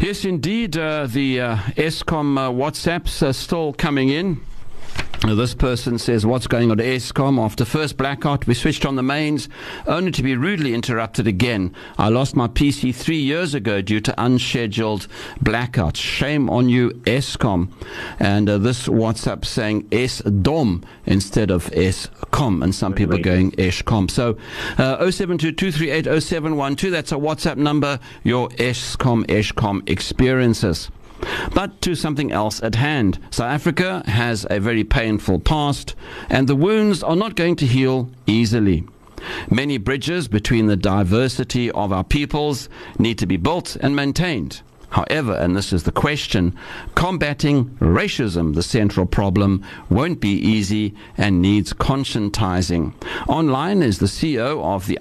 Yes, indeed. The Eskom WhatsApps are still coming in. This person says, what's going on at Eskom? After first blackout, we switched on the mains, only to be rudely interrupted again. I lost my PC 3 years ago due to unscheduled blackouts. Shame on you, Eskom. And this WhatsApp saying Esdom instead of Eskom, and some people going Eskom. So 0722380712, that's a WhatsApp number, your Eskom experiences. But to something else at hand. South Africa has a very painful past, and the wounds are not going to heal easily. Many bridges between the diversity of our peoples need to be built and maintained. However, and this is the question, combating racism, the central problem, won't be easy and needs conscientizing. Online is the CEO of the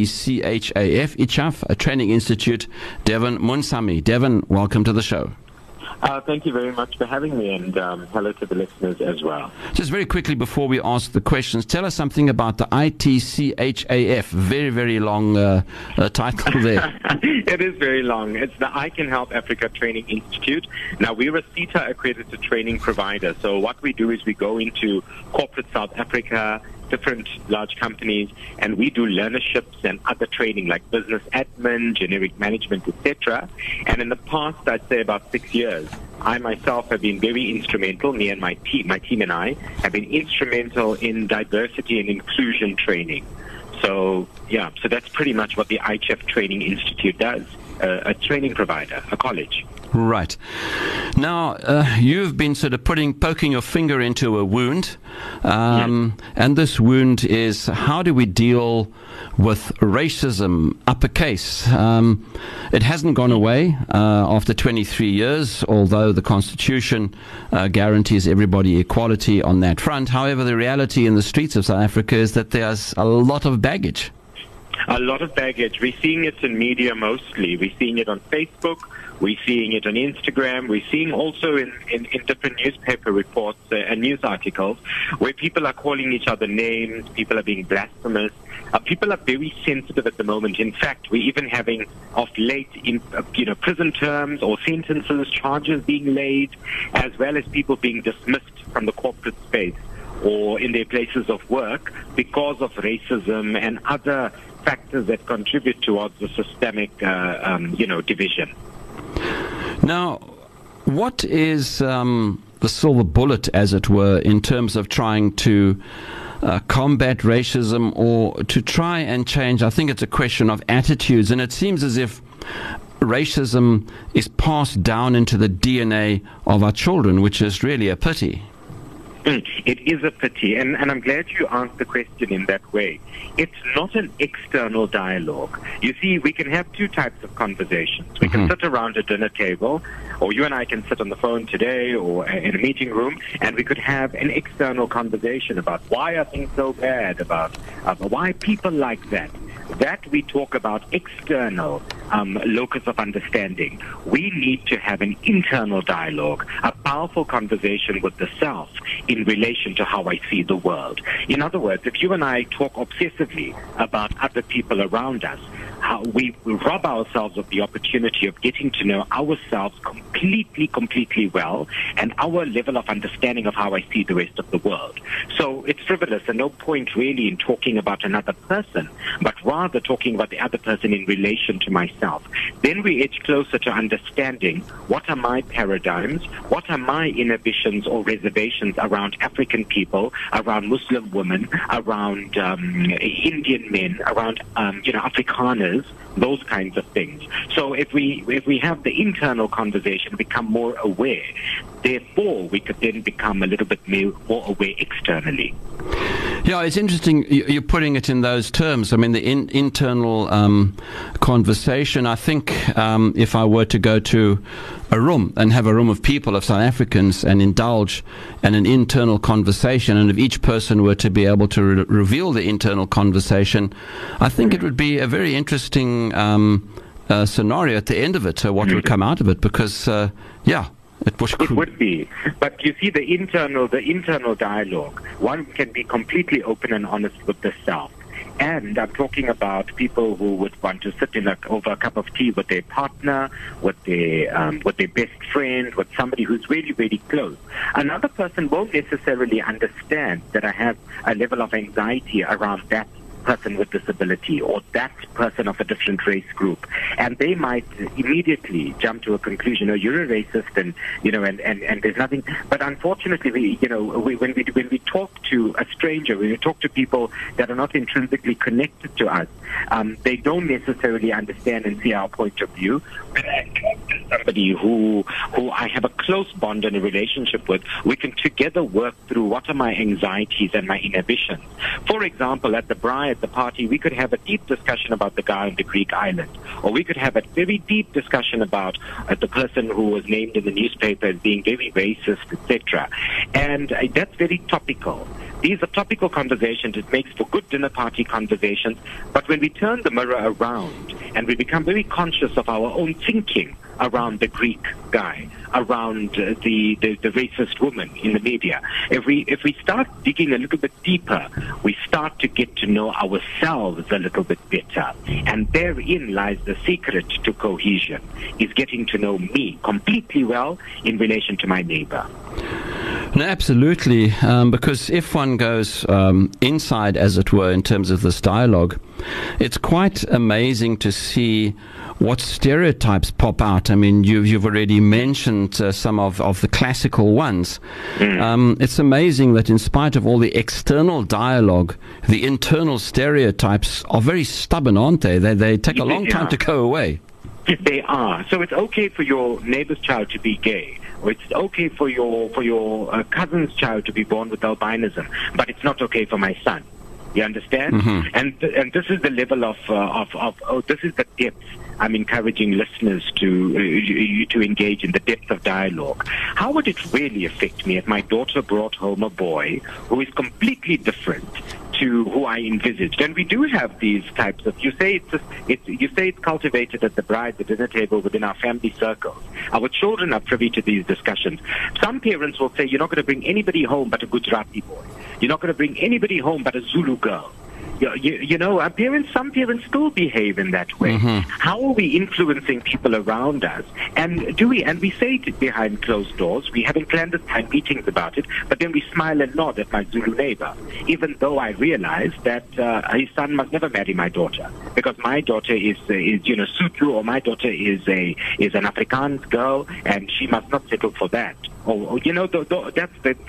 ITCHAF, a training institute, Devon Munsami. Devon, welcome to the show. Thank you very much for having me, and hello to the listeners as well. Just very quickly before we ask the questions, tell us something about the ITCHAF. Very, very long title there. It is very long. It's the I Can Help Africa Training Institute. Now, we're a CETA accredited training provider. So what we do is we go into corporate South Africa, different large companies, and we do learnerships and other training like business admin, generic management, etc. And in the past, I'd say about 6 years, I myself have been very instrumental, me and my team and I have been instrumental in diversity and inclusion training. So, yeah, so that's pretty much what the ICHF Training Institute does, a training provider, a college. Right. Now, you've been sort of poking your finger into a wound, and this wound is, how do we deal with racism, uppercase? It hasn't gone away after 23 years, although the Constitution guarantees everybody equality on that front. However, the reality in the streets of South Africa is that there's a lot of baggage. A lot of baggage. We're seeing it in media mostly. We're seeing it on Facebook. We're seeing it on Instagram. We're seeing also in different newspaper reports and news articles where people are calling each other names, people are being blasphemous. People are very sensitive at the moment. In fact, we're even having of late prison terms or sentences, charges being laid, as well as people being dismissed from the corporate space or in their places of work because of racism and other factors that contribute towards the systemic, division. Now, what is the silver bullet, as it were, in terms of trying to combat racism or to try and change? I think it's a question of attitudes, and it seems as if racism is passed down into the DNA of our children, which is really a pity. It is a pity, and I'm glad you asked the question in that way. It's not an external dialogue. You see, we can have two types of conversations. We can sit around a dinner table, or you and I can sit on the phone today or in a meeting room, and we could have an external conversation about why are things so bad, about why people like that. That we talk about external locus of understanding. We need to have an internal dialogue, a powerful conversation with the self in relation to how I see the world. In other words, if you and I talk obsessively about other people around us, how we rob ourselves of the opportunity of getting to know ourselves completely well, and our level of understanding of how I see the rest of the world. So it's frivolous and no point really in talking about another person, but rather talking about the other person in relation to myself. Then we edge closer to understanding what are my paradigms, what are my inhibitions or reservations around African people, around Muslim women, around Indian men, around Afrikaners, those kinds of things. So if we have the internal conversation, become more aware, therefore we could then become a little bit more aware externally. Yeah, it's interesting you're putting it in those terms. I mean, the internal conversation, I think if I were to go to a room and have a room of people, of South Africans, and indulge in an internal conversation, and if each person were to be able to reveal the internal conversation, I think it would be a very interesting scenario at the end of it, what would come out of it, because, it would be. But you see, the internal dialogue, one can be completely open and honest with the self. And I'm talking about people who would want to sit over a cup of tea with their partner, with their best friend, with somebody who's really, really close. Another person won't necessarily understand that I have a level of anxiety around that person with disability or that person of a different race group, and they might immediately jump to a conclusion, oh, you're a racist, and and there's nothing. But unfortunately, when we talk to a stranger, when we talk to people that are not intrinsically connected to us, they don't necessarily understand and see our point of view. When I talk to somebody who I have a close bond and a relationship with, we can together work through what are my anxieties and my inhibitions. For example, at the party, we could have a deep discussion about the guy on the Greek island, or we could have a very deep discussion about the person who was named in the newspaper as being very racist, etc. And that's very topical. These are topical conversations. It makes for good dinner party conversations. But when we turn the mirror around and we become very conscious of our own thinking around the Greek guy, around the racist woman in the media, if we start digging a little bit deeper, we start to get to know ourselves a little bit better. And therein lies the secret to cohesion, is getting to know me completely well in relation to my neighbor. No, absolutely, because if one goes inside, as it were, in terms of this dialogue, it's quite amazing to see what stereotypes pop out. I mean, you've already mentioned some of the classical ones. It's amazing that in spite of all the external dialogue, the internal stereotypes are very stubborn, aren't they? They take a long time to go away. They are. So it's okay for your neighbor's child to be gay, or it's okay for your cousin's child to be born with albinism, but it's not okay for my son. You understand? Mm-hmm. And this is the level of this is the depth. I'm encouraging listeners to engage in the depth of dialogue. How would it really affect me if my daughter brought home a boy who is completely different to who I envisaged? And we do have these types of, you say it's cultivated at the dinner table within our family circles. Our children are privy to these discussions. Some parents will say, you're not going to bring anybody home but a Gujarati boy. You're not going to bring anybody home but a Zulu girl. Some parents still behave in that way. Mm-hmm. How are we influencing people around us? And we say it behind closed doors. We're having clandestine meetings about it, but then we smile and nod at my Zulu neighbor, even though I realize that his son must never marry my daughter, because my daughter is Sotho, or my daughter is an Afrikaans girl, and she must not settle for that. That's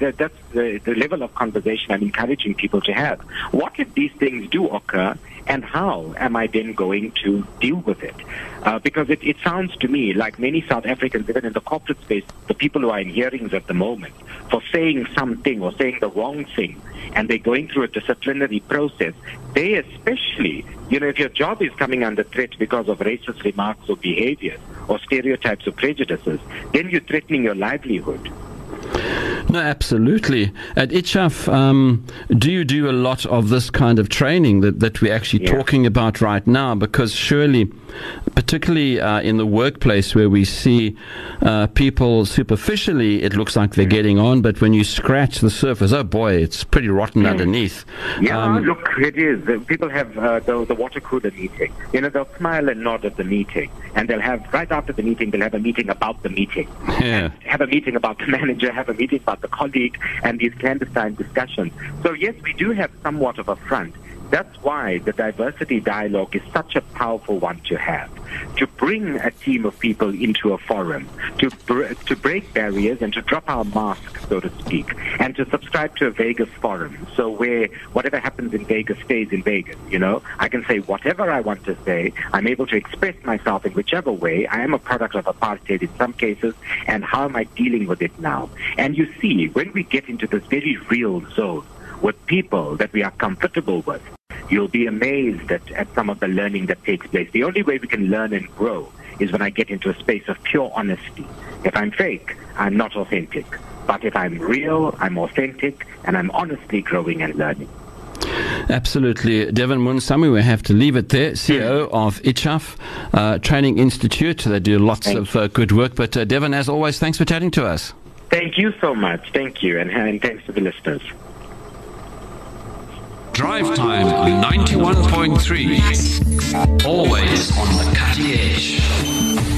the level of conversation I'm encouraging people to have. What if these things do occur, and how am I then going to deal with it? Because it sounds to me like many South Africans, even in the corporate space, the people who are in hearings at the moment, for saying something or saying the wrong thing, and they're going through a disciplinary process, they especially, if your job is coming under threat because of racist remarks or behaviors or stereotypes or prejudices, then you're threatening your livelihood. No, absolutely. At ICHAF, do you do a lot of this kind of training that we're actually talking about right now? Because surely, particularly in the workplace where we see people superficially, it looks like they're getting on, but when you scratch the surface, oh boy, it's pretty rotten underneath. Yeah, look, it is. People have the water cooler meeting. They'll smile and nod at the meeting, and they'll have, right after the meeting, they'll have a meeting about the meeting. Yeah. Have a meeting about the manager, have a meeting about the colleague, and these clandestine discussions. So yes, we do have somewhat of a front. That's why the diversity dialogue is such a powerful one to have. To bring a team of people into a forum, to break barriers and to drop our mask, so to speak, and to subscribe to a Vegas forum. So where whatever happens in Vegas stays in Vegas, I can say whatever I want to say. I'm able to express myself in whichever way. I am a product of apartheid in some cases, and how am I dealing with it now? And you see, when we get into this very real zone with people that we are comfortable with, you'll be amazed at some of the learning that takes place. The only way we can learn and grow is when I get into a space of pure honesty. If I'm fake, I'm not authentic. But if I'm real, I'm authentic, and I'm honestly growing and learning. Absolutely. Devin Munsami, we have to leave it there. CEO of ICHAF Training Institute. They do lots of good work. But Devin, as always, thanks for chatting to us. Thank you so much. Thank you. And thanks to the listeners. Drive Time 91.3. Always on the cutting edge.